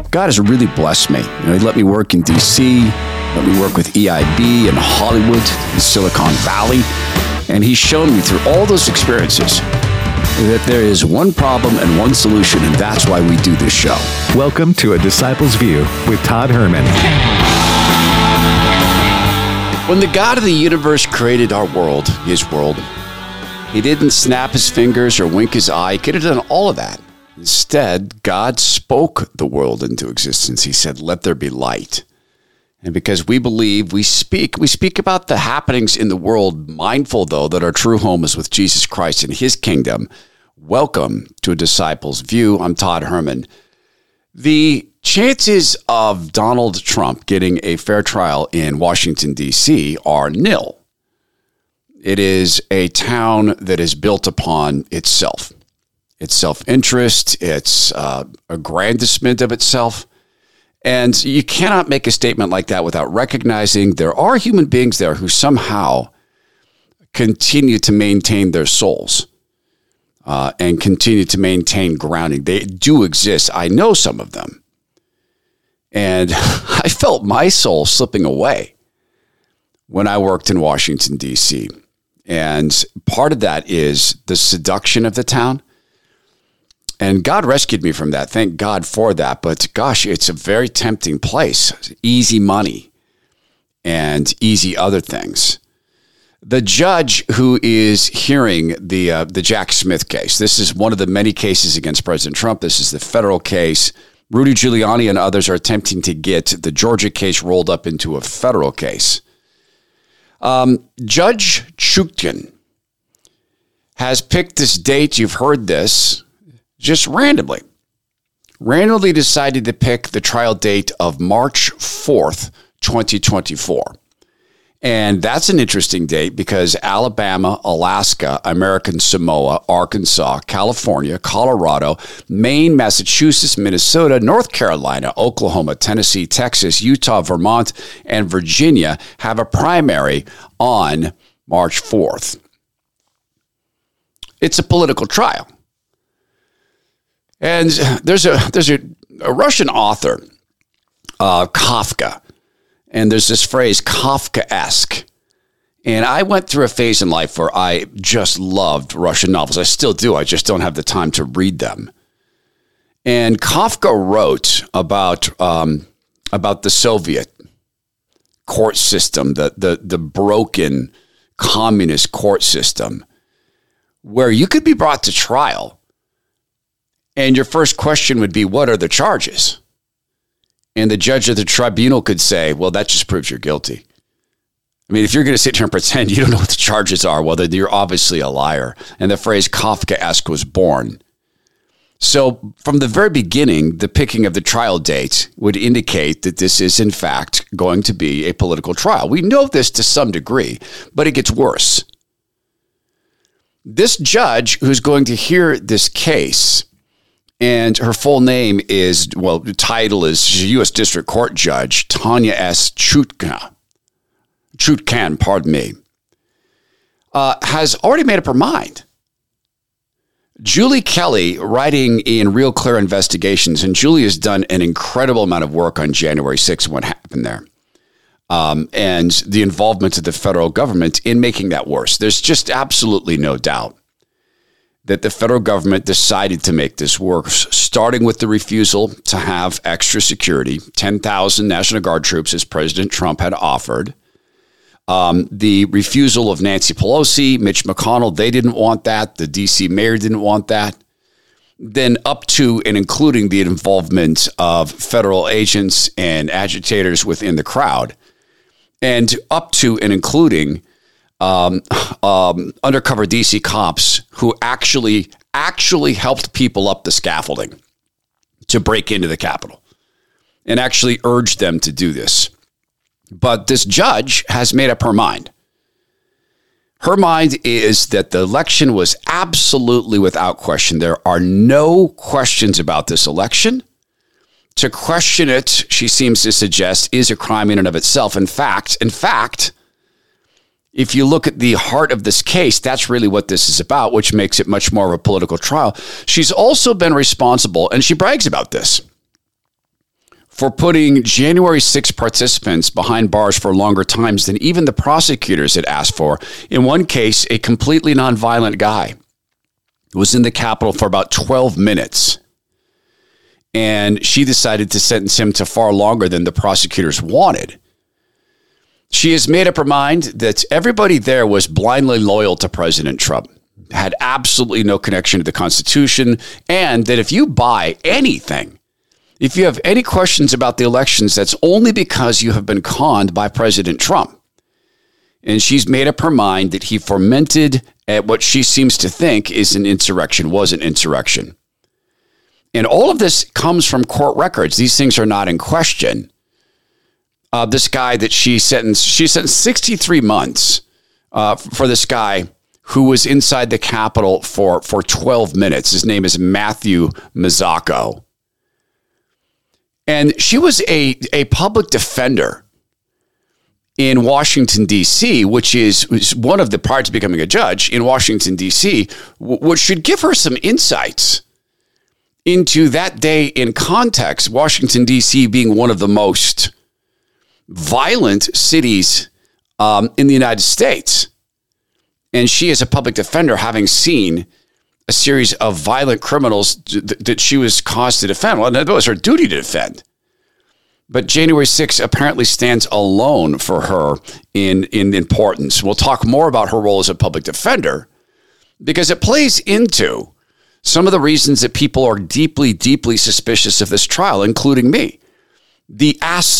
God has really blessed me. He let me work in D.C., let me work with EIB in Hollywood, in Silicon Valley, and He's shown me through all those experiences that there is one problem and one solution, and that's why we do this show. Welcome to A Disciple's View with Todd Herman. When the God of the universe created our world, His world, He didn't snap His fingers or wink His eye. He could have done all of that. Instead, God spoke the world into existence. He said, "Let there be light." And because we believe, we speak about the happenings in the world, mindful, though, that our true home is with Jesus Christ and His kingdom. Welcome to A Disciple's View. I'm Todd Herman. The chances of Donald Trump getting a fair trial in Washington, D.C. are nil. It is a town that is built upon itself, its self-interest, its aggrandizement of itself. And you cannot make a statement like that without recognizing there are human beings there who somehow continue to maintain their souls and continue to maintain grounding. They do exist. I know some of them. And I felt my soul slipping away when I worked in Washington, D.C. And part of that is the seduction of the town. And God rescued me from that. Thank God for that. But gosh, it's a very tempting place. Easy money and easy other things. The judge who is hearing the Jack Smith case, this is one of the many cases against President Trump. This is the federal case. Rudy Giuliani and others are attempting to get the Georgia case rolled up into a federal case. Judge Chutkan has picked this date. You've heard this. Just randomly decided to pick the trial date of March 4th, 2024. And that's an interesting date because Alabama, Alaska, American Samoa, Arkansas, California, Colorado, Maine, Massachusetts, Minnesota, North Carolina, Oklahoma, Tennessee, Texas, Utah, Vermont, and Virginia have a primary on March 4th. It's a political trial. And there's a Russian author, Kafka, and there's this phrase, Kafkaesque. And I went through a phase in life where I just loved Russian novels. I still do. I just don't have the time to read them. And Kafka wrote about the Soviet court system, the broken communist court system, where you could be brought to trial. And your first question would be, what are the charges? And the judge of the tribunal could say, well, that just proves you're guilty. I mean, if you're going to sit here and pretend you don't know what the charges are, well, then you're obviously a liar. And the phrase Kafkaesque was born. So from the very beginning, the picking of the trial date would indicate that this is, in fact, going to be a political trial. We know this to some degree, but it gets worse. This judge who's going to hear this case, and her full name is, well, the title is, she's a U.S. District Court Judge, Tanya S. Chutkan, has already made up her mind. Julie Kelly, writing in Real Clear Investigations, and Julie has done an incredible amount of work on January 6th and what happened there, and the involvement of the federal government in making that worse. There's just absolutely no doubt that the federal government decided to make this worse, starting with the refusal to have extra security, 10,000 National Guard troops, as President Trump had offered. The refusal of Nancy Pelosi, Mitch McConnell, they didn't want that. The D.C. mayor didn't want that. Then up to and including the involvement of federal agents and agitators within the crowd. And up to and including undercover DC cops who actually helped people up the scaffolding to break into the Capitol and actually urged them to do this. But this judge has made up her mind. Her mind is that the election was absolutely without question. There are no questions about this election. To question it, she seems to suggest, is a crime in and of itself. In fact, if you look at the heart of this case, that's really what this is about, which makes it much more of a political trial. She's also been responsible, and she brags about this. for putting January 6 participants behind bars for longer times than even the prosecutors had asked for. In one case, a completely nonviolent guy was in the Capitol for about 12 minutes. And she decided to sentence him to far longer than the prosecutors wanted. She has made up her mind that everybody there was blindly loyal to President Trump, had absolutely no connection to the Constitution, and that if you buy anything, if you have any questions about the elections, that's only because you have been conned by President Trump. And she's made up her mind that he fomented at what she seems to think is an insurrection, was an insurrection. And all of this comes from court records. These things are not in question. This guy that she sentenced 63 months for this guy who was inside the Capitol for 12 minutes. His name is Matthew Mazzocco. And she was a public defender in Washington, D.C., which is one of the, prior to becoming a judge in Washington, D.C., which should give her some insights into that day in context, Washington, D.C. being one of the most violent cities in the United States. And she, as a public defender, having seen a series of violent criminals that she was caused to defend. Well, that was her duty to defend. But January 6th apparently stands alone for her in importance. We'll talk more about her role as a public defender because it plays into some of the reasons that people are deeply, deeply suspicious of this trial, including me. The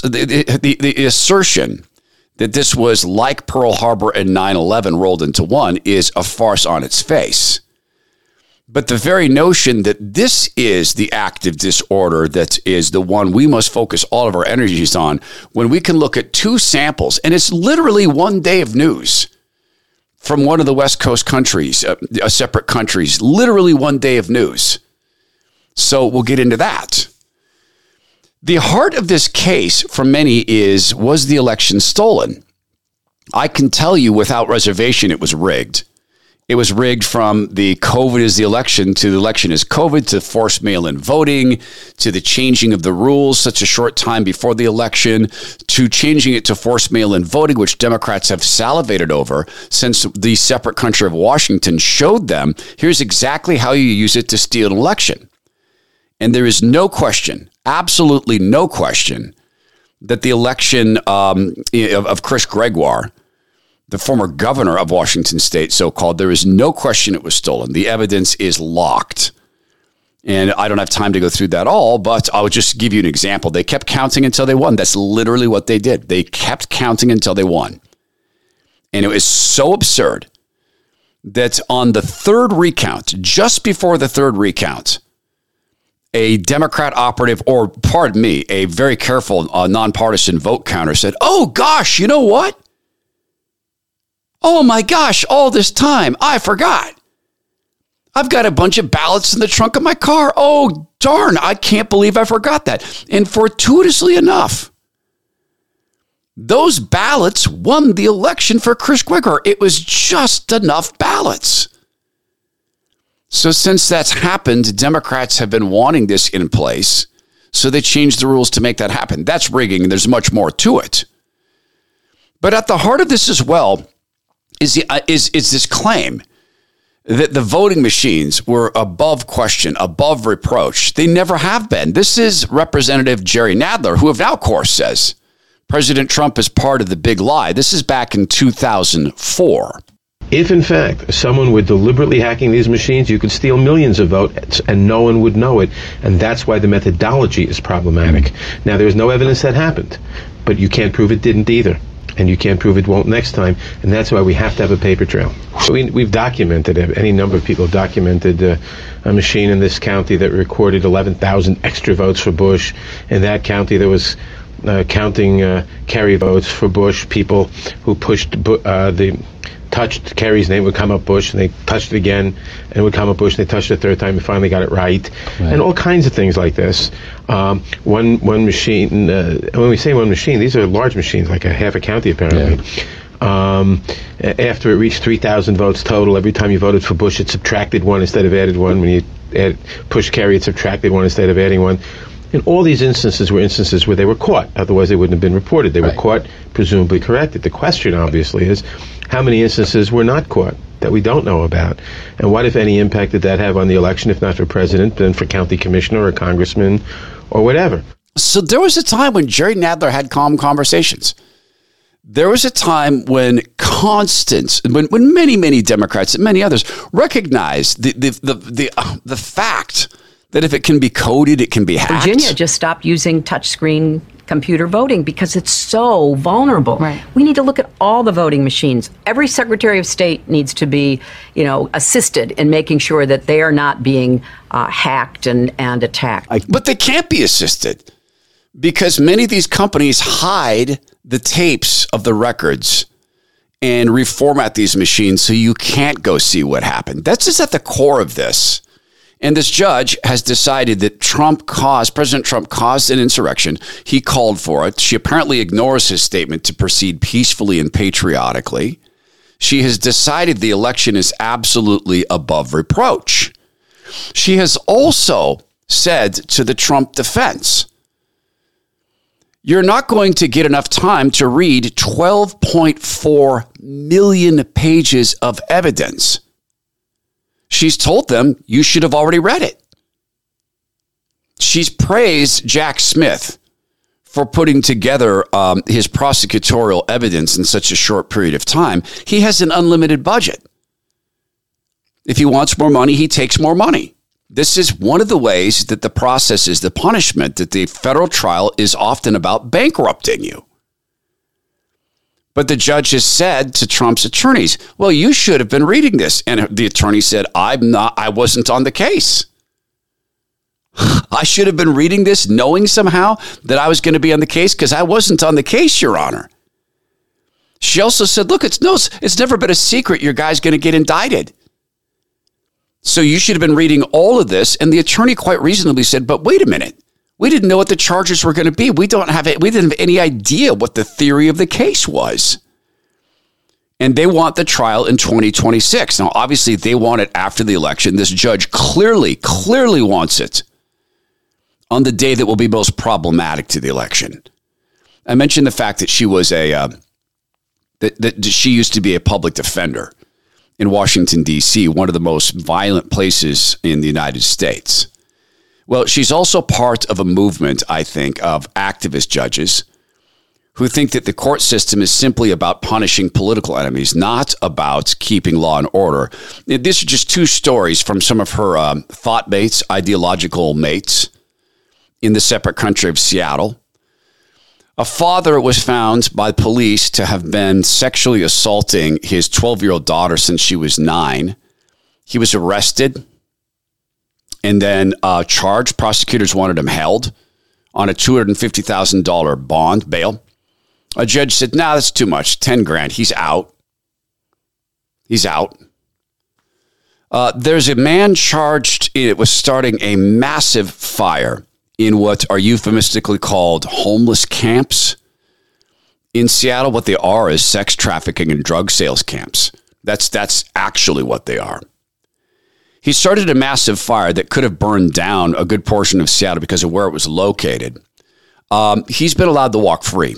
assertion that this was like Pearl Harbor and 9/11 rolled into one is a farce on its face. But the very notion that this is the active disorder that is the one we must focus all of our energies on when we can look at two samples, and it's literally one day of news from one of the West Coast countries, separate countries, literally one day of news. So we'll get into that. The heart of this case for many is, was the election stolen? I can tell you without reservation it was rigged. It was rigged from the COVID is the election to the election is COVID to forced mail-in voting to the changing of the rules such a short time before the election to changing it to forced mail-in voting, which Democrats have salivated over since the separate country of Washington showed them here's exactly how you use it to steal an election. And there is no question, absolutely no question, that the election of Chris Gregoire, the former governor of Washington State, so-called, there is no question it was stolen. The evidence is locked. And I don't have time to go through that all, but I'll just give you an example. They kept counting until they won. That's literally what they did. They kept counting until they won. And it was so absurd that on the third recount, just before the third recount, a Democrat operative, or pardon me, a very careful nonpartisan vote counter said, oh gosh, you know what? Oh my gosh, all this time, I forgot. I've got a bunch of ballots in the trunk of my car. Oh, darn, I can't believe I forgot that. And fortuitously enough, those ballots won the election for Chris Gregoire. It was just enough ballots. So since that's happened, Democrats have been wanting this in place, so they changed the rules to make that happen. That's rigging, and there's much more to it. But at the heart of this as well is this claim that the voting machines were above question, above reproach. They never have been. This is Representative Jerry Nadler, who now, of course, says President Trump is part of the big lie. This is back in 2004. If, in fact, someone were deliberately hacking these machines, you could steal millions of votes and no one would know it. And that's why the methodology is problematic. Now, there's no evidence that happened, but you can't prove it didn't either. And you can't prove it won't next time. And that's why we have to have a paper trail. We've documented, any number of people have documented a machine in this county that recorded 11,000 extra votes for Bush. In that county, there was counting Kerry votes for Bush. People who pushed touched Kerry's name would come up Bush, and they touched it again, and it would come up Bush, and they touched it a third time, and finally got it right. And all kinds of things like this. One machine, when we say one machine, these are large machines, like a half a county apparently. Yeah. After it reached 3,000 votes total, every time you voted for Bush, it subtracted one instead of added one. When you pushed Kerry, it subtracted one instead of adding one. And all these instances were instances where they were caught. Otherwise, they wouldn't have been reported. They were caught, presumably corrected. The question, obviously, is how many instances were not caught that we don't know about? And what, if any, impact did that have on the election, if not for president, then for county commissioner or congressman or whatever? So there was a time when Jerry Nadler had calm conversations. There was a time when when many Democrats and many others recognized the fact that if it can be coded, it can be hacked. Virginia just stopped using touchscreen computer voting because it's so vulnerable. Right. We need to look at all the voting machines. Every Secretary of State needs to be, assisted in making sure that they are not being hacked and attacked. But they can't be assisted because many of these companies hide the tapes of the records and reformat these machines so you can't go see what happened. That's just at the core of this. And this judge has decided that President Trump caused an insurrection. He called for it. She apparently ignores his statement to proceed peacefully and patriotically. She has decided the election is absolutely above reproach. She has also said to the Trump defense, you're not going to get enough time to read 12.4 million pages of evidence. She's told them you should have already read it. She's praised Jack Smith for putting together his prosecutorial evidence in such a short period of time. He has an unlimited budget. If he wants more money, he takes more money. This is one of the ways that the process is the punishment, that the federal trial is often about bankrupting you. But the judge has said to Trump's attorneys, well, you should have been reading this. And the attorney said, I wasn't on the case. I should have been reading this knowing somehow that I was going to be on the case because I wasn't on the case, Your Honor. She also said, look, it's never been a secret your guy's going to get indicted. So you should have been reading all of this. And the attorney quite reasonably said, but wait a minute. We didn't know what the charges were going to be. We didn't have any idea what the theory of the case was. And they want the trial in 2026. Now, obviously, they want it after the election. This judge clearly wants it on the day that will be most problematic to the election. I mentioned the fact that she was that she used to be a public defender in Washington, D.C., one of the most violent places in the United States. Well, she's also part of a movement, I think, of activist judges who think that the court system is simply about punishing political enemies, not about keeping law and order. These are just two stories from some of her thought mates, ideological mates in the separate country of Seattle. A father was found by police to have been sexually assaulting his 12-year-old daughter since she was 9. He was arrested and then charged. Prosecutors wanted him held on a $250,000 bond bail. A judge said, nah, that's too much. $10,000. He's out. He's out. There's a man charged with starting a massive fire in what are euphemistically called homeless camps. In Seattle, what they are is sex trafficking and drug sales camps. That's actually what they are. He started a massive fire that could have burned down a good portion of Seattle because of where it was located. He's been allowed to walk free.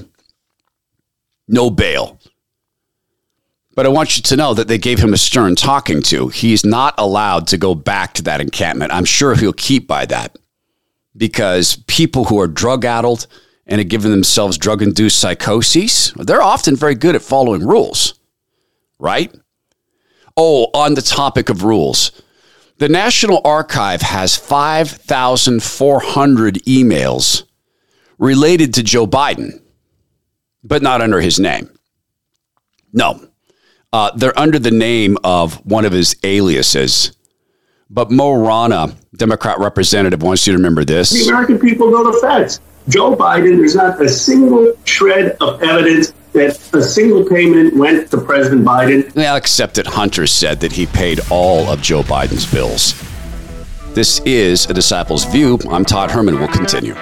No bail. But I want you to know that they gave him a stern talking to. He's not allowed to go back to that encampment. I'm sure he'll keep by that because people who are drug-addled and have given themselves drug-induced psychoses, they're often very good at following rules, right? Oh, on the topic of rules, the National Archive has 5,400 emails related to Joe Biden, but not under his name. No. They're under the name of one of his aliases. But Mo Rana, Democrat representative, wants you to remember this. The American people know the facts. Joe Biden, there's not a single shred of evidence that a single payment went to President Biden. Well, except that Hunter said that he paid all of Joe Biden's bills. This is A Disciple's View. I'm Todd Herman. We'll continue.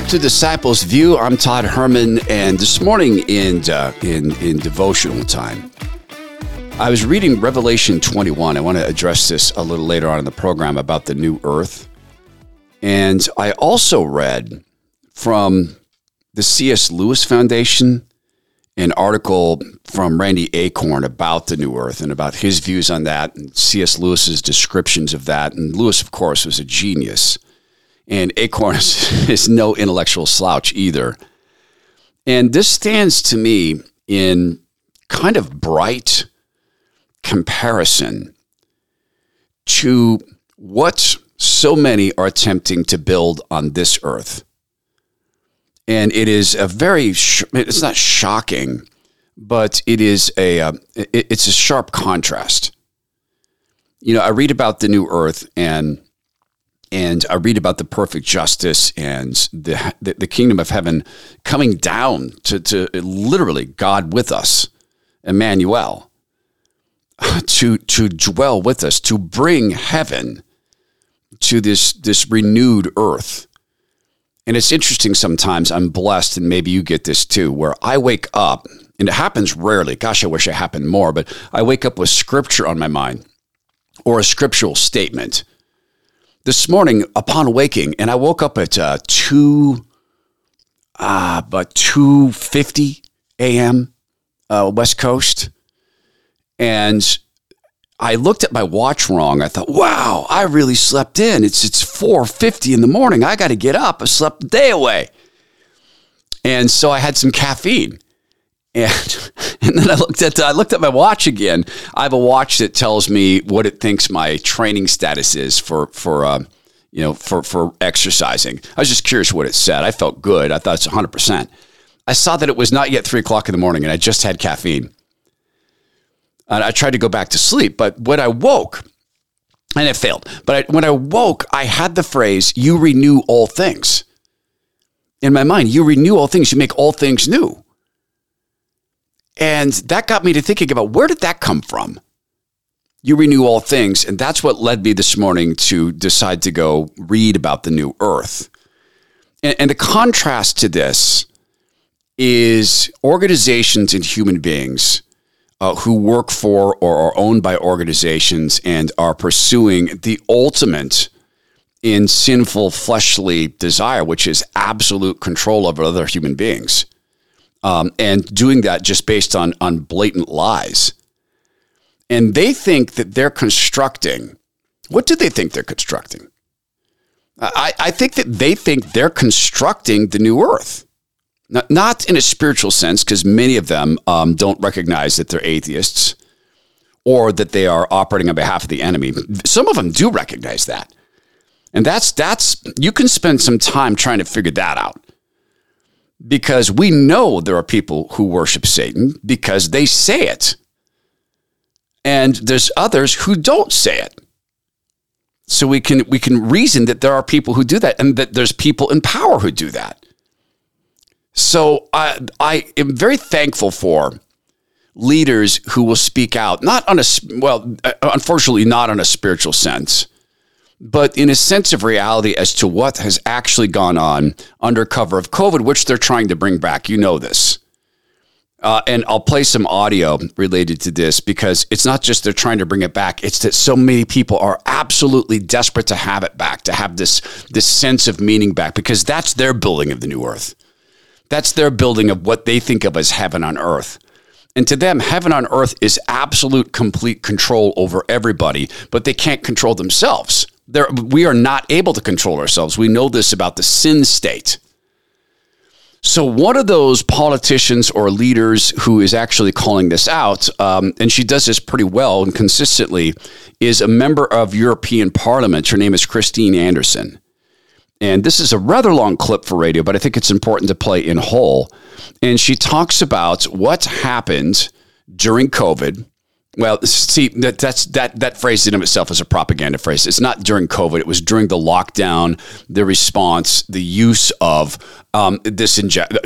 back to Disciples View. I'm Todd Herman, and this morning in devotional time, I was reading Revelation 21. I want to address this a little later on in the program about the new earth. And I also read from the C.S. Lewis Foundation an article from Randy Acorn about the new earth and about his views on that, and C.S. Lewis's descriptions of that. And Lewis, of course, was a genius. And Acorn is no intellectual slouch either. And this stands to me in kind of bright comparison to what so many are attempting to build on this earth. And it is a very, it's not shocking, but it is it's a sharp contrast. You know, I read about the new earth and I read about the perfect justice and the kingdom of heaven coming down to literally God with us, Emmanuel, to dwell with us, to bring heaven to this renewed earth. And it's interesting sometimes, I'm blessed, and maybe you get this too, where I wake up, and it happens rarely. Gosh, I wish it happened more, but I wake up with scripture on my mind or a scriptural statement. This morning, upon waking, and I woke up at 2:50 a.m. West Coast, and I looked at my watch wrong. I thought, wow, I really slept in. It's 4:50 in the morning. I got to get up. I slept a day away. And so I had some caffeine. And then I looked at my watch again. I have a watch that tells me what it thinks my training status is for exercising. I was just curious what it said. I felt good. I thought it's 100%. I saw that it was not yet 3:00 in the morning, and I just had caffeine. And I tried to go back to sleep, but when I woke, and it failed, but when I woke, I had the phrase, "You renew all things." In my mind, you renew all things, you make all things new. And that got me to thinking about, where did that come from? You renew all things, and that's what led me this morning to decide to go read about the new earth. And the contrast to this is organizations and human beings who work for or are owned by organizations and are pursuing the ultimate in sinful fleshly desire, which is absolute control over other human beings, and doing that just based on blatant lies. And they think that they're constructing. What do they think they're constructing? I think that they think they're constructing the new earth. Not in a spiritual sense, because many of them don't recognize that they're atheists or that they are operating on behalf of the enemy. Some of them do recognize that. And that's you can spend some time trying to figure that out. Because we know there are people who worship Satan because they say it. And there's others who don't say it. So we can reason that there are people who do that, and that there's people in power who do that. So I am very thankful for leaders who will speak out, unfortunately not on a spiritual sense, but in a sense of reality as to what has actually gone on under cover of COVID, which they're trying to bring back. You know this. And I'll play some audio related to this, because it's not just they're trying to bring it back. It's that so many people are absolutely desperate to have it back, to have this sense of meaning back, because that's their building of the new earth. That's their building of what they think of as heaven on earth. And to them, heaven on earth is absolute, complete control over everybody, but they can't control themselves. We are not able to control ourselves. We know this about the sin state. So one of those politicians or leaders who is actually calling this out, and she does this pretty well and consistently, is a member of European Parliament. Her name is Christine Anderson. And this is a rather long clip for radio, but I think it's important to play in whole. And she talks about what happened during COVID. Well, see, that phrase in of itself is a propaganda phrase. It's not during COVID. It was during the lockdown, the response, the use of this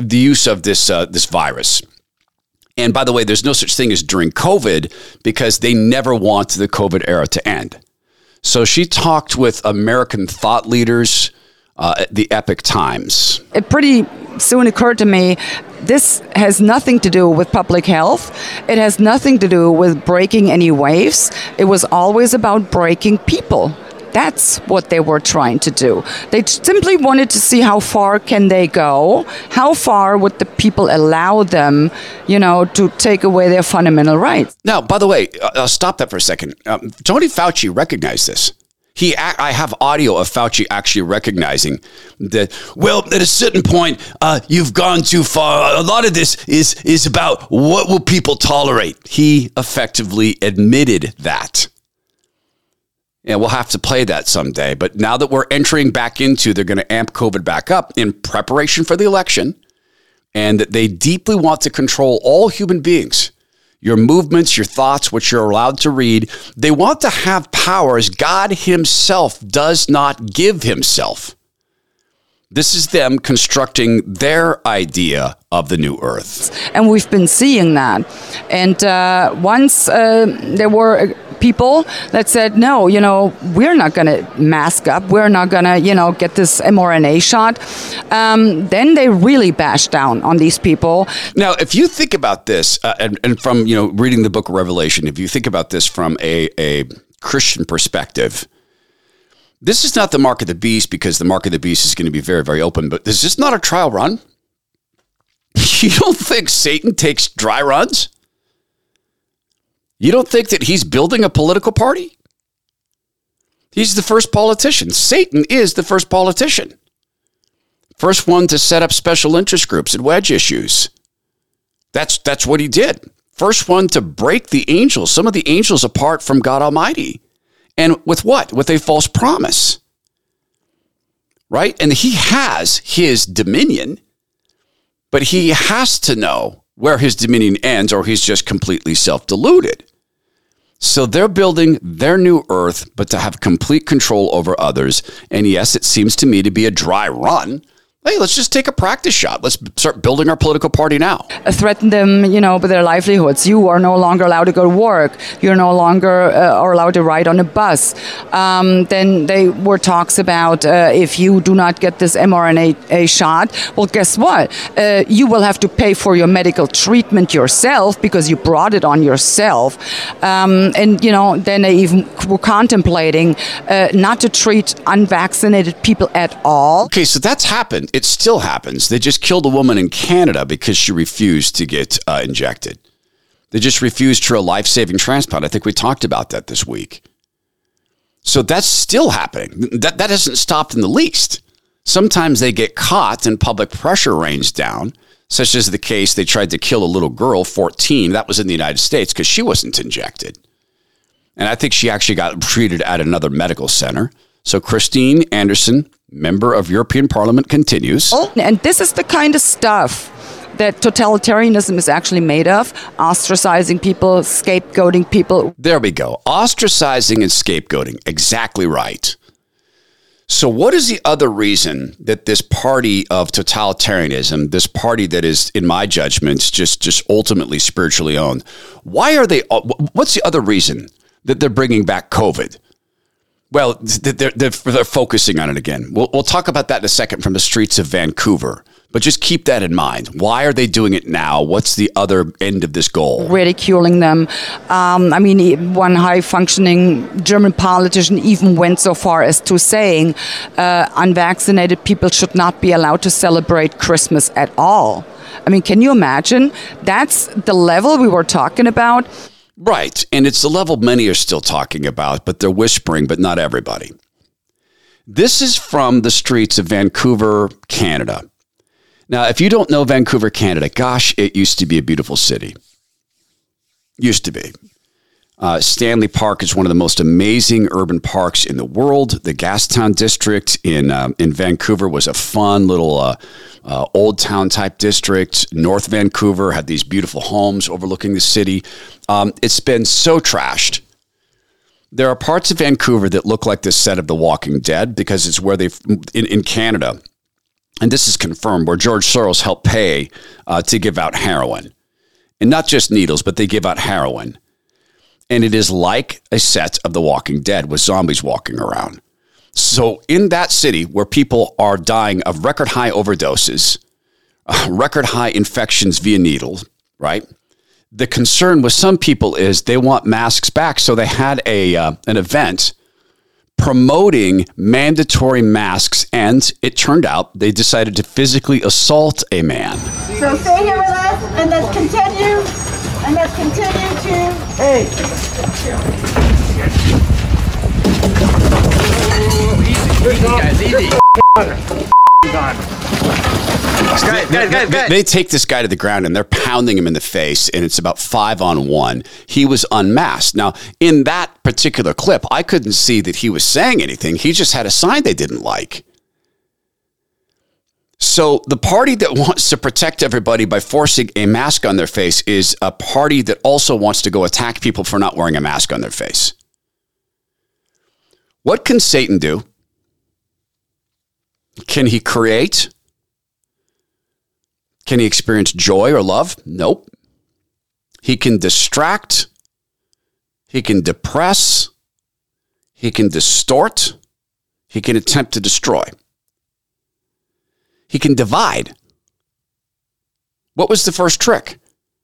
virus. And by the way, there's no such thing as during COVID, because they never want the COVID era to end. So she talked with American thought leaders, the Epoch Times. It pretty soon occurred to me, this has nothing to do with public health. It has nothing to do with breaking any waves. It was always about breaking people. That's what they were trying to do. They simply wanted to see how far can they go, how far would the people allow them, to take away their fundamental rights. Now, by the way, I'll stop that for a second. Tony Fauci recognized this. I have audio of Fauci actually recognizing that, well, at a certain point, you've gone too far. A lot of this is about what will people tolerate. He effectively admitted that. Yeah, we'll have to play that someday. But now that we're entering back into, they're going to amp COVID back up in preparation for the election, and that they deeply want to control all human beings, your movements, your thoughts, what you're allowed to read. They want to have powers God himself does not give himself. This is them constructing their idea of the new earth. And we've been seeing that. And once there were people that said, no, we're not going to mask up. We're not going to, get this mRNA shot. Then they really bashed down on these people. Now, if you think about this, and from, reading the book of Revelation, if you think about this from a Christian perspective, this is not the mark of the beast, because the mark of the beast is going to be very, very open. But is this not a trial run? You don't think Satan takes dry runs? You don't think that he's building a political party? He's the first politician. Satan is the first politician. First one to set up special interest groups and wedge issues. That's what he did. First one to break the angels, some of the angels apart from God Almighty. And with what? With a false promise. Right? And he has his dominion, but he has to know where his dominion ends, or he's just completely self-deluded. So they're building their new earth, but to have complete control over others. And yes, it seems to me to be a dry run. Hey, let's just take a practice shot. Let's start building our political party now. Threaten them, with their livelihoods. You are no longer allowed to go to work. You're no longer are allowed to ride on a bus. Then there were talks about if you do not get this mRNA shot, well, guess what? You will have to pay for your medical treatment yourself because you brought it on yourself. And, then they even were contemplating not to treat unvaccinated people at all. Okay, so that's happened. It still happens. They just killed a woman in Canada because she refused to get injected. They just refused her a life-saving transplant. I think we talked about that this week. So that's still happening. That hasn't stopped in the least. Sometimes they get caught and public pressure rains down, such as the case they tried to kill a little girl, 14. That was in the United States because she wasn't injected. And I think she actually got treated at another medical center. So Christine Anderson, member of European Parliament, continues. And this is the kind of stuff that totalitarianism is actually made of. Ostracizing people, scapegoating people. There we go. Ostracizing and scapegoating. Exactly right. So what is the other reason that this party of totalitarianism, this party that is, in my judgment, just ultimately spiritually owned, what's the other reason that they're bringing back COVID? Well, they're focusing on it again. We'll talk about that in a second from the streets of Vancouver. But just keep that in mind. Why are they doing it now? What's the other end of this goal? Ridiculing them. One high-functioning German politician even went so far as to saying unvaccinated people should not be allowed to celebrate Christmas at all. Can you imagine? That's the level we were talking about. Right. And it's the level many are still talking about, but they're whispering, but not everybody. This is from the streets of Vancouver, Canada. Now, if you don't know Vancouver, Canada, gosh, it used to be a beautiful city. Used to be. Stanley Park is one of the most amazing urban parks in the world. The Gastown district in Vancouver was a fun little old town type district. North Vancouver had these beautiful homes overlooking the city. It's been so trashed. There are parts of Vancouver that look like the set of The Walking Dead because it's where in Canada, and this is confirmed, where George Soros helped pay to give out heroin. And not just needles, but they give out heroin. And it is like a set of The Walking Dead with zombies walking around. So in that city where people are dying of record high overdoses, record high infections via needles, right? The concern with some people is they want masks back. So they had an event promoting mandatory masks, and it turned out they decided to physically assault a man. So stay here with us, and let's continue. And let's continue to... Hey! Easy, guys, easy. Guys. They take this guy to the ground and they're pounding him in the face, and it's about 5-on-1. He was unmasked. Now, in that particular clip, I couldn't see that he was saying anything. He just had a sign they didn't like. So the party that wants to protect everybody by forcing a mask on their face is a party that also wants to go attack people for not wearing a mask on their face. What can Satan do? Can he create? Can he experience joy or love? Nope. He can distract. He can depress. He can distort. He can attempt to destroy. He can divide. What was the first trick?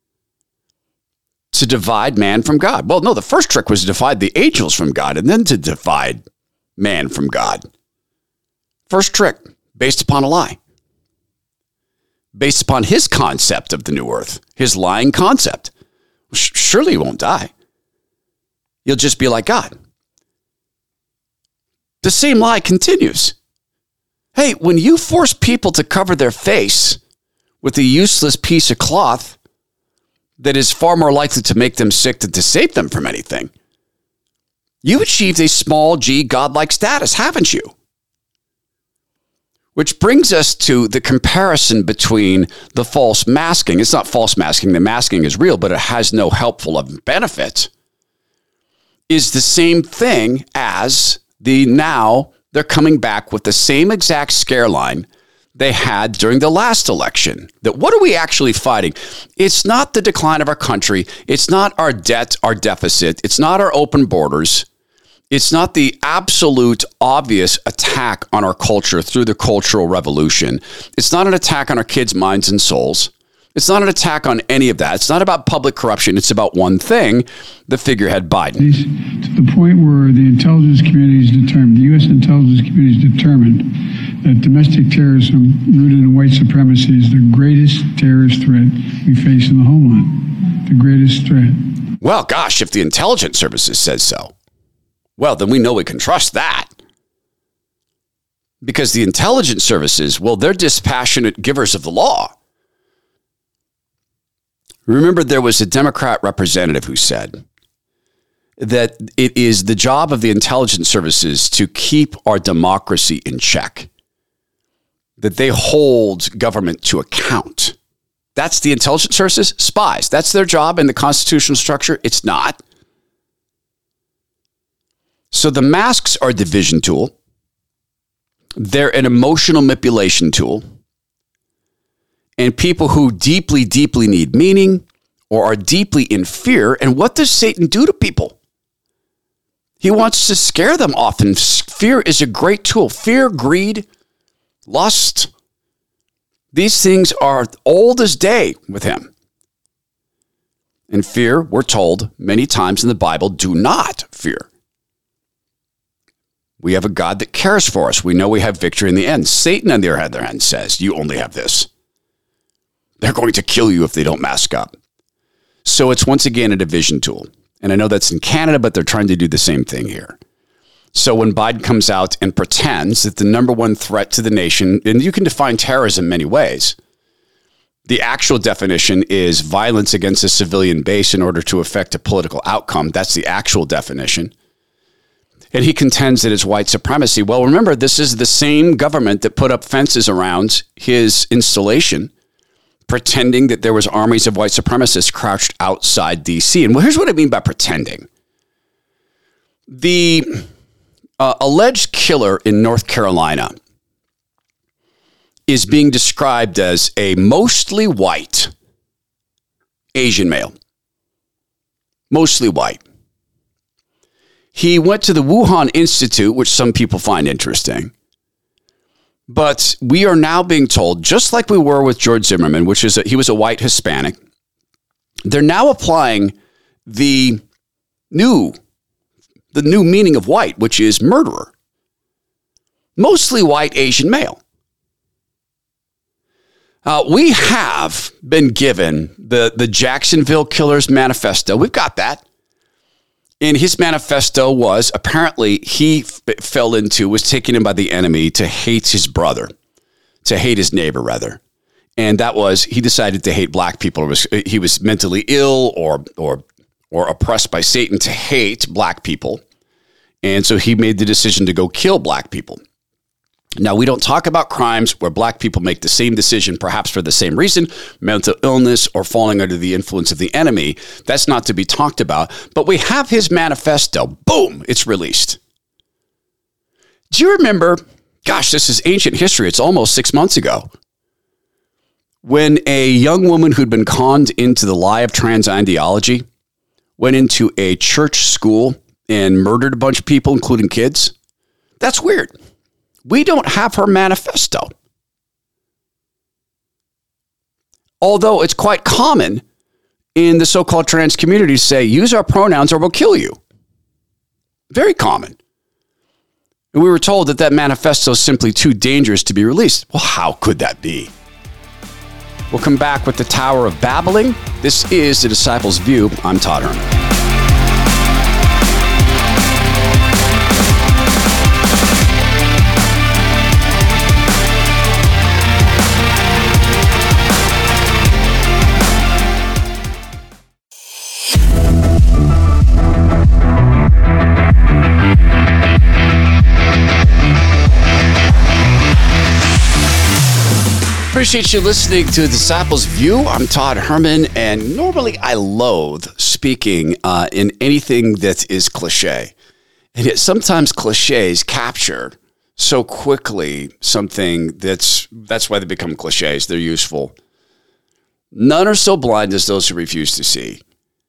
To divide man from God. Well, no, the first trick was to divide the angels from God and then to divide man from God. First trick, based upon a lie. Based upon his concept of the new earth, his lying concept. Surely you won't die. You'll just be like God. The same lie continues. Hey, when you force people to cover their face with a useless piece of cloth that is far more likely to make them sick than to save them from anything, you achieved a small g godlike status, haven't you? Which brings us to the comparison between the false masking. It's not false masking. The masking is real, but it has no helpful benefit. Is the same thing as they're coming back with the same exact scare line they had during the last election. That what are we actually fighting? It's not the decline of our country. It's not our debt, our deficit. It's not our open borders. It's not the absolute obvious attack on our culture through the Cultural Revolution. It's not an attack on our kids' minds and souls. It's not an attack on any of that. It's not about public corruption. It's about one thing, the figurehead Biden. To the point where the intelligence community is determined, the U.S. intelligence community is determined that domestic terrorism rooted in white supremacy is the greatest terrorist threat we face in the homeland. The greatest threat. Well, gosh, if the intelligence services says so, well, then we know we can trust that. Because the intelligence services, well, they're dispassionate givers of the law. Remember, there was a Democrat representative who said that it is the job of the intelligence services to keep our democracy in check, that they hold government to account. That's the intelligence services, spies. That's their job in the constitutional structure. It's not. So the masks are a division tool. They're an emotional manipulation tool. And people who deeply, deeply need meaning or are deeply in fear. And what does Satan do to people? He wants to scare them often. Fear is a great tool. Fear, greed, lust. These things are old as day with him. And fear, we're told many times in the Bible, do not fear. We have a God that cares for us. We know we have victory in the end. Satan, on the other hand, says, you only have this. They're going to kill you if they don't mask up. So it's once again a division tool. And I know that's in Canada, but they're trying to do the same thing here. So when Biden comes out and pretends that the number one threat to the nation, and you can define terrorism in many ways, the actual definition is violence against a civilian base in order to affect a political outcome. That's the actual definition. And he contends that it's white supremacy. Well, remember, this is the same government that put up fences around his installation, pretending that there was armies of white supremacists crouched outside D.C. And here's what I mean by pretending. The alleged killer in North Carolina is being described as a mostly white Asian male. Mostly white. He went to the Wuhan Institute, which some people find interesting. But we are now being told, just like we were with George Zimmerman, which is he was a white Hispanic, they're now applying the new meaning of white, which is murderer. Mostly white Asian male. We have been given the Jacksonville Killers manifesto. We've got that. And his manifesto was apparently was taken in by the enemy to hate his brother, to hate his neighbor, rather. And that was, he decided to hate black people. He was mentally ill or oppressed by Satan to hate black people. And so he made the decision to go kill black people. Now, we don't talk about crimes where black people make the same decision, perhaps for the same reason, mental illness or falling under the influence of the enemy. That's not to be talked about. But we have his manifesto. Boom, it's released. Do you remember, gosh, this is ancient history. It's almost 6 months ago, when a young woman who'd been conned into the lie of trans ideology went into a church school and murdered a bunch of people, including kids? That's weird. We don't have her manifesto. Although it's quite common in the so-called trans community to say, use our pronouns or we'll kill you. Very common. And we were told that manifesto is simply too dangerous to be released. Well, how could that be? We'll come back with the Tower of Babbling. This is The Disciples' View. I'm Todd Herman. Appreciate you listening to The Disciples' View. I'm Todd Herman, and normally I loathe speaking in anything that is cliche. And yet sometimes cliches capture so quickly something that's why they become cliches. They're useful. None are so blind as those who refuse to see.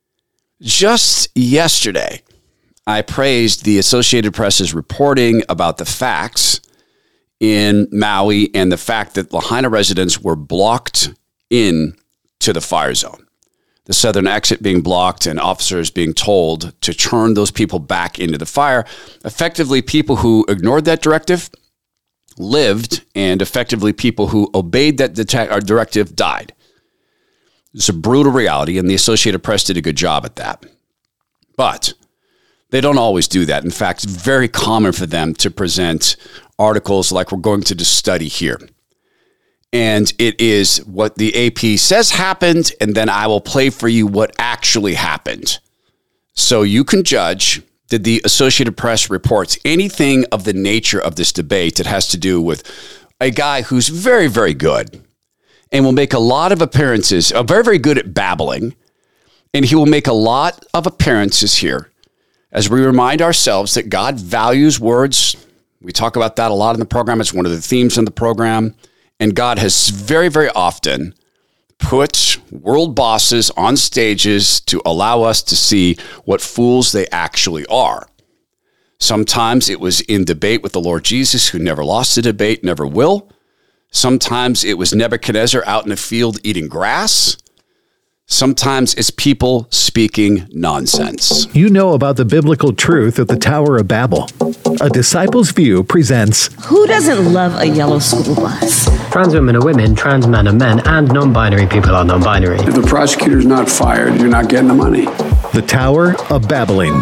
Just yesterday, I praised the Associated Press's reporting about the facts in Maui and the fact that Lahaina residents were blocked in to the fire zone. The southern exit being blocked and officers being told to turn those people back into the fire. Effectively, people who ignored that directive lived, and effectively people who obeyed that directive died. It's a brutal reality, and the Associated Press did a good job at that. But they don't always do that. In fact, it's very common for them to present articles like we're going to just study here. And it is what the AP says happened, and then I will play for you what actually happened. So you can judge, did the Associated Press report anything of the nature of this debate that has to do with a guy who's very, very good and will make a lot of appearances, very, very good at babbling, and he will make a lot of appearances here as we remind ourselves that God values words. We talk about that a lot in the program. It's one of the themes in the program. And God has very, very often put world bosses on stages to allow us to see what fools they actually are. Sometimes it was in debate with the Lord Jesus, who never lost a debate, never will. Sometimes it was Nebuchadnezzar out in the field eating grass. Sometimes it's people speaking nonsense. You know about the biblical truth of the Tower of Babel. A Disciples' View presents Who doesn't love a yellow school bus? Trans women are women, trans men are men, and non-binary people are non-binary. If the prosecutor's not fired, you're not getting the money. The Tower of Babbling.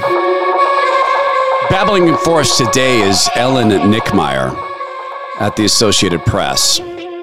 Babbling for us today is Ellen Nickmeyer at the Associated Press.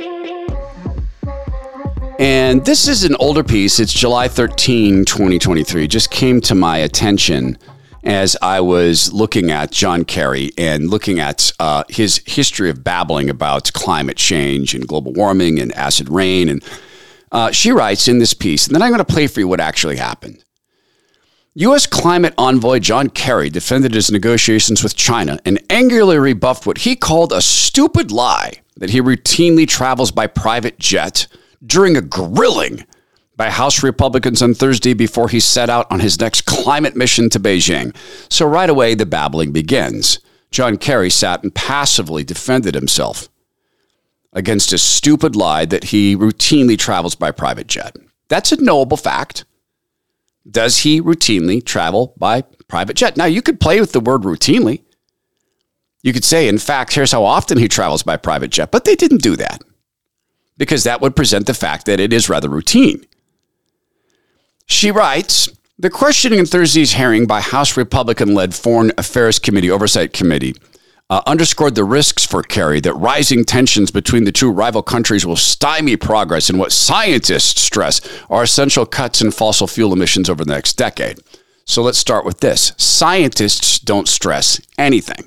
And this is an older piece. It's July 13, 2023. It just came to my attention as I was looking at John Kerry and looking at his history of babbling about climate change and global warming and acid rain. And she writes in this piece, and then I'm going to play for you what actually happened. U.S. climate envoy John Kerry defended his negotiations with China and angrily rebuffed what he called a stupid lie that he routinely travels by private jet during a grilling by House Republicans on Thursday before he set out on his next climate mission to Beijing. So right away, the babbling begins. John Kerry sat and passively defended himself against a stupid lie that he routinely travels by private jet. That's a knowable fact. Does he routinely travel by private jet? Now, you could play with the word routinely. You could say, in fact, here's how often he travels by private jet, but they didn't do that because that would present the fact that it is rather routine. She writes, the questioning in Thursday's hearing by House Republican-led Foreign Affairs Committee Oversight Committee underscored the risks for Kerry that rising tensions between the two rival countries will stymie progress in what scientists stress are essential cuts in fossil fuel emissions over the next decade. So let's start with this. Scientists don't stress anything.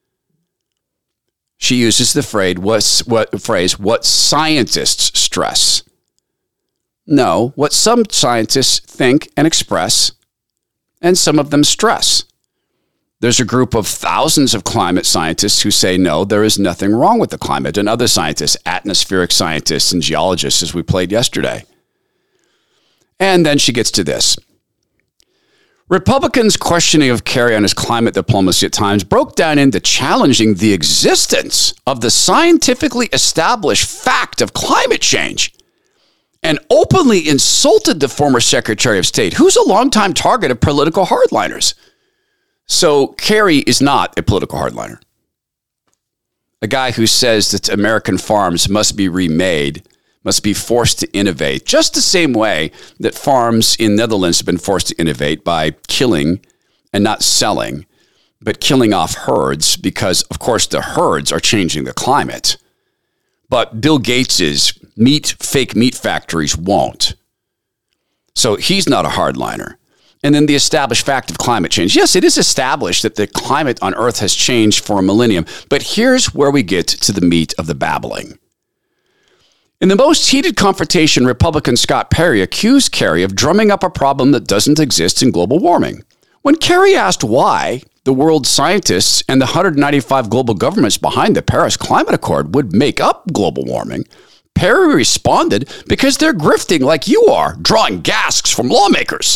She uses the phrase, what scientists stress. No, what some scientists think and express, and some of them stress. There's a group of thousands of climate scientists who say, no, there is nothing wrong with the climate, and other scientists, atmospheric scientists and geologists, as we played yesterday. And then she gets to this. Republicans' questioning of Kerry on his climate diplomacy at times broke down into challenging the existence of the scientifically established fact of climate change and openly insulted the former Secretary of State, who's a longtime target of political hardliners. So Kerry is not a political hardliner. A guy who says that American farms must be remade, must be forced to innovate, just the same way that farms in Netherlands have been forced to innovate by killing and not selling, but killing off herds because, of course, the herds are changing the climate. But Bill Gates's fake meat factories won't. So he's not a hardliner. And then the established fact of climate change. Yes, it is established that the climate on Earth has changed for a millennium. But here's where we get to the meat of the babbling. In the most heated confrontation, Republican Scott Perry accused Kerry of drumming up a problem that doesn't exist in global warming. When Kerry asked why the world's scientists and the 195 global governments behind the Paris Climate Accord would make up global warming, Perry responded, because they're grifting like you are, drawing gasps from lawmakers.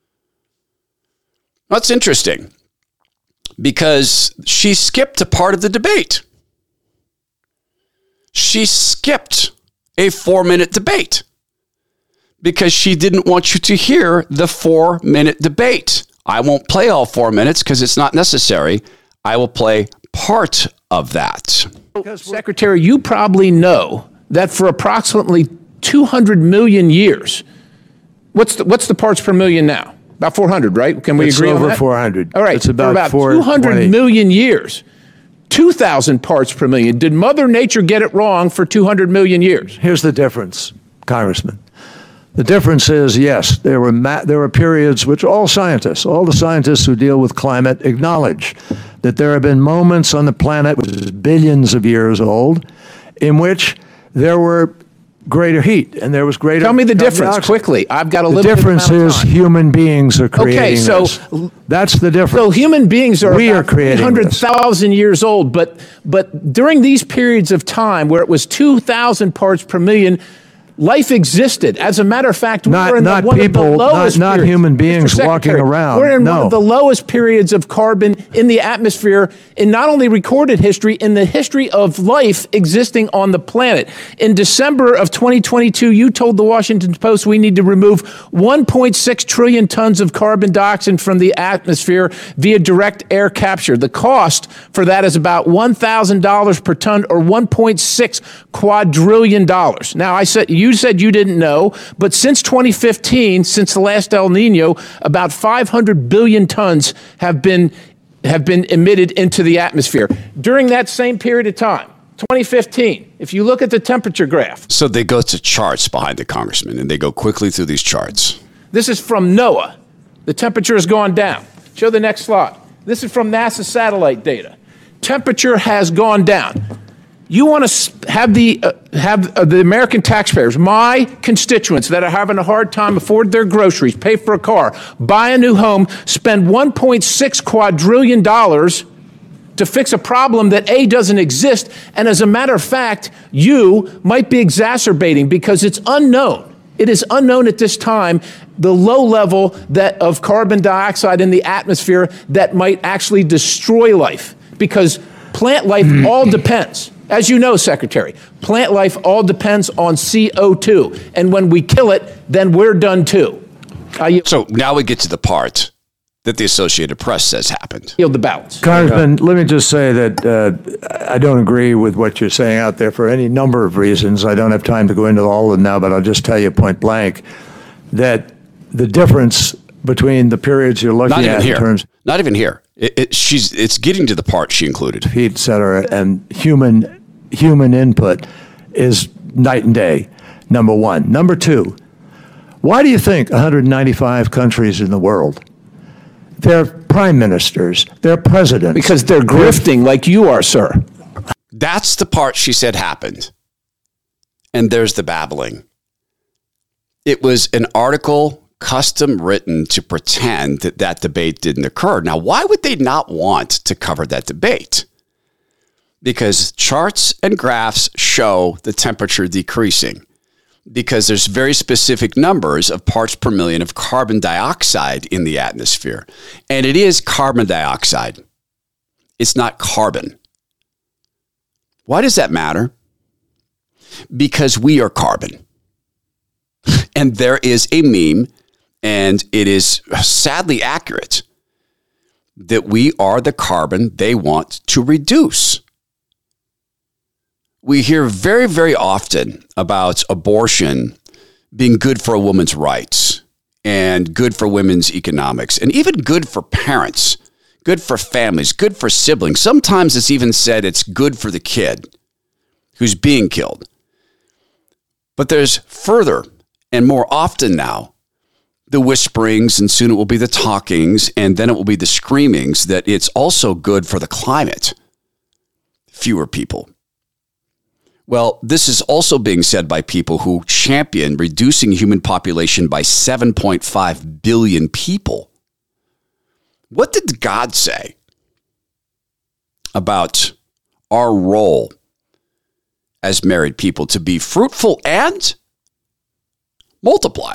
That's interesting, because she skipped a part of the debate. She skipped a 4-minute debate because she didn't want you to hear the 4-minute debate. I won't play all 4 minutes because it's not necessary. I will play part of that. Secretary, you probably know that for approximately 200 million years, what's the parts per million now? About 400, right? Can we agree on that? It's over 400. All right. It's about 200 million years. 2,000 parts per million. Did Mother Nature get it wrong for 200 million years? Here's the difference, Congressman. The difference is, yes, there were periods which all the scientists who deal with climate acknowledge that there have been moments on the planet, which is billions of years old, in which there were greater heat and there was greater. Tell me the difference quickly. I've got a little. The difference is human beings are creating this. That's the difference. So human beings are about 300,000 years old, but during these periods of time where it was 2,000 parts per million, life existed. As a matter of fact, we're in one of the lowest not human beings walking around. We're in one of the lowest periods of carbon in the atmosphere in not only recorded history, in the history of life existing on the planet. In December of 2022, you told the Washington Post we need to remove 1.6 trillion tons of carbon dioxide from the atmosphere via direct air capture. The cost for that is about $1,000 per ton, or $1.6 quadrillion. Now, you said you didn't know, but since 2015, since the last El Nino, about 500 billion tons have been emitted into the atmosphere. During that same period of time, 2015, if you look at the temperature graph. So they go to charts behind the congressman, and they go quickly through these charts. This is from NOAA. The temperature has gone down. Show the next slide. This is from NASA satellite data. Temperature has gone down. You want to have the American taxpayers, my constituents that are having a hard time afford their groceries, pay for a car, buy a new home, spend $1.6 quadrillion to fix a problem that A, doesn't exist, and as a matter of fact, you might be exacerbating because it's unknown. It is unknown at this time the low level of carbon dioxide in the atmosphere that might actually destroy life, because plant life all depends. As you know, Secretary, plant life all depends on CO2. And when we kill it, then we're done too. So now we get to the part that the Associated Press says happened. Yield the balance. Congressman, let me just say that I don't agree with what you're saying out there for any number of reasons. I don't have time to go into all of them now, but I'll just tell you point blank that the difference between the periods you're looking at in terms... Not even here. It's getting to the part she included. Et cetera, and human input is night and day, number one. Number two, why do you think 195 countries in the world, their prime ministers, their presidents... Because they're grifting like you are, sir. That's the part she said happened. And there's the babbling. It was an article custom written to pretend that that debate didn't occur. Now, why would they not want to cover that debate? Because charts and graphs show the temperature decreasing. Because there's very specific numbers of parts per million of carbon dioxide in the atmosphere. And it is carbon dioxide. It's not carbon. Why does that matter? Because we are carbon. And there is a meme, and it is sadly accurate, that we are the carbon they want to reduce. We hear very, very often about abortion being good for a woman's rights and good for women's economics and even good for parents, good for families, good for siblings. Sometimes it's even said it's good for the kid who's being killed. But there's further and more often now the whisperings, and soon it will be the talkings, and then it will be the screamings that it's also good for the climate. Fewer people. Well, this is also being said by people who champion reducing human population by 7.5 billion people. What did God say about our role as married people? To be fruitful and multiply.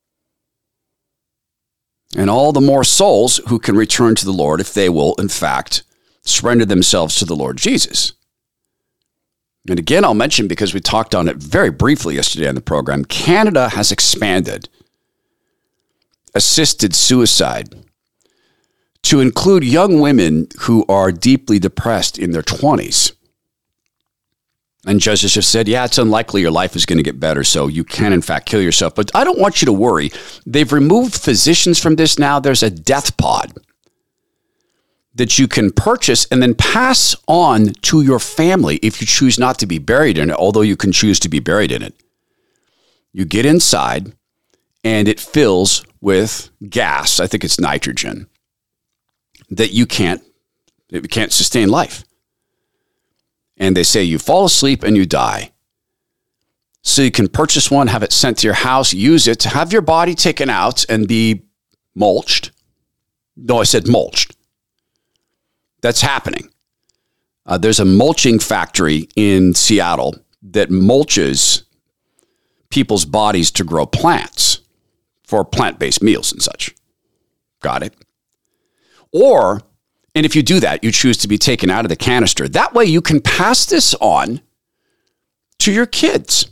And all the more souls who can return to the Lord if they will, in fact, surrender themselves to the Lord Jesus. And again, I'll mention, because we talked on it very briefly yesterday on the program, Canada has expanded assisted suicide to include young women who are deeply depressed in their 20s. And judges have said, yeah, it's unlikely your life is going to get better, so you can, in fact, kill yourself. But I don't want you to worry. They've removed physicians from this now. There's a death pod that you can purchase and then pass on to your family if you choose not to be buried in it, although you can choose to be buried in it. You get inside, and it fills with gas, I think it's nitrogen, that it can't sustain life. And they say you fall asleep and you die. So you can purchase one, have it sent to your house, use it to have your body taken out and be mulched. No, I said mulched. That's happening. There's a mulching factory in Seattle that mulches people's bodies to grow plants for plant-based meals and such. Got it? And if you do that, you choose to be taken out of the canister. That way you can pass this on to your kids.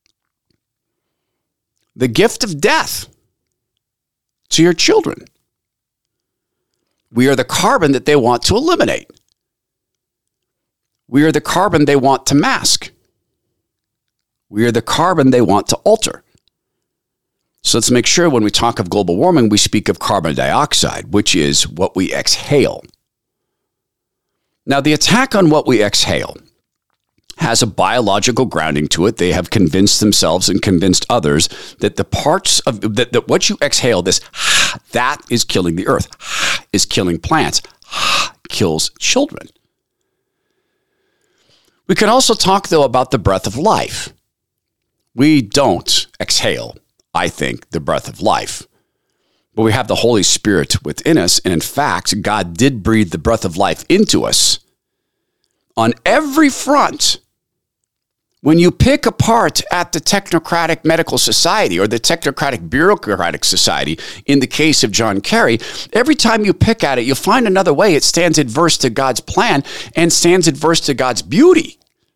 The gift of death to your children. We are the carbon that they want to eliminate. We are the carbon they want to mask. We are the carbon they want to alter. So let's make sure when we talk of global warming, we speak of carbon dioxide, which is what we exhale. Now, the attack on what we exhale has a biological grounding to it. They have convinced themselves and convinced others that the parts of that what you exhale, that is killing the earth, is killing plants, kills children. We can also talk, though, about the breath of life. We don't exhale, I think, the breath of life. But we have the Holy Spirit within us. And in fact, God did breathe the breath of life into us. On every front, When you pick apart at the technocratic medical society or the technocratic bureaucratic society, in the case of John Kerry, every time you pick at it, you'll find another way it stands adverse to God's plan and stands adverse to God's beauty.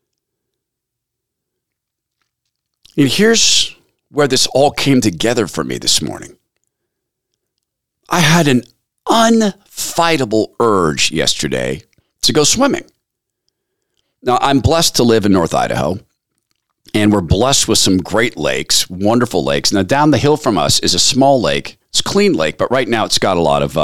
And here's where this all came together for me this morning. I had an unfightable urge yesterday to go swimming. Now, I'm blessed to live in North Idaho, and we're blessed with some great lakes, wonderful lakes. Now, down the hill from us is a small lake. It's a clean lake, but right now it's got a lot of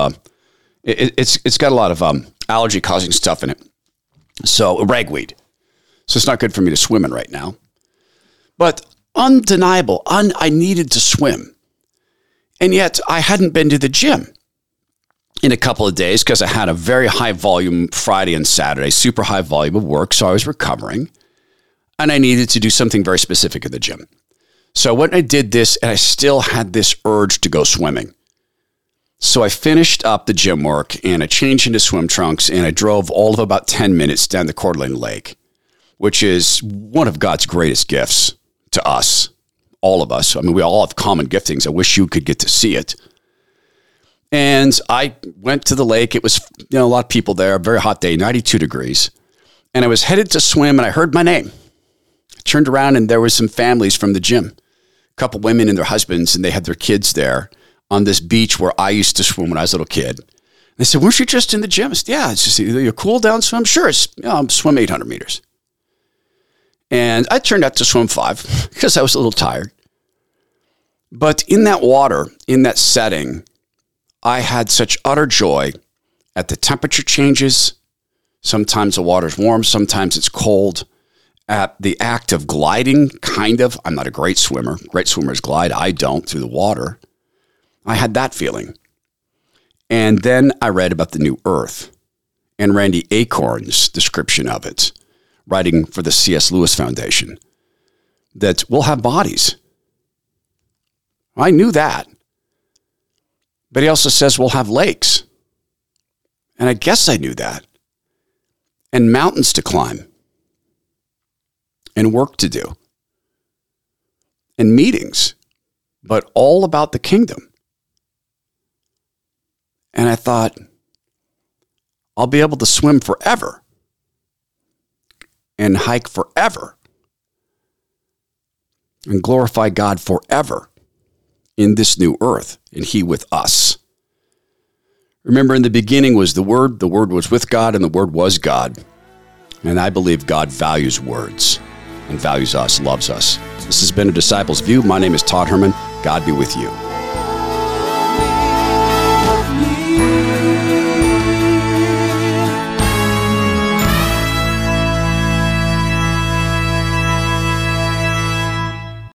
allergy-causing stuff in it. So, ragweed. So it's not good for me to swim in right now. But undeniable, I needed to swim. And yet I hadn't been to the gym in a couple of days because I had a very high volume Friday and Saturday, super high volume of work. So I was recovering and I needed to do something very specific at the gym. So when I did this, and I still had this urge to go swimming. So I finished up the gym work and I changed into swim trunks and I drove all of about 10 minutes down the Coeur d'Alene Lake, which is one of God's greatest gifts to us, all of us. I mean, we all have common giftings. I wish you could get to see it. And I went to the lake. It was, a lot of people there, a very hot day, 92 degrees. And I was headed to swim and I heard my name. I turned around and there were some families from the gym, a couple women and their husbands, and they had their kids there on this beach where I used to swim when I was a little kid. They said, weren't you just in the gym? I said, yeah, it's just a cool down swim. Sure, I'm swim 800 meters. And I turned out to swim 5 because I was a little tired. But in that water, in that setting, I had such utter joy at the temperature changes. Sometimes the water's warm, sometimes it's cold. At the act of gliding, kind of. I'm not a great swimmer. Great swimmers glide. I don't through the water. I had that feeling. And then I read about the new earth and Randy Acorn's description of it, writing for the C.S. Lewis Foundation, that we'll have bodies. I knew that. But he also says we'll have lakes. And I guess I knew that. And mountains to climb. And work to do. And meetings. But all about the kingdom. And I thought, I'll be able to swim forever. And hike forever. And glorify God forever. In this new earth, and he with us. Remember, in the beginning was the Word was with God, and the Word was God. And I believe God values words, and values us, loves us. This has been A Disciple's View. My name is Todd Herman. God be with you.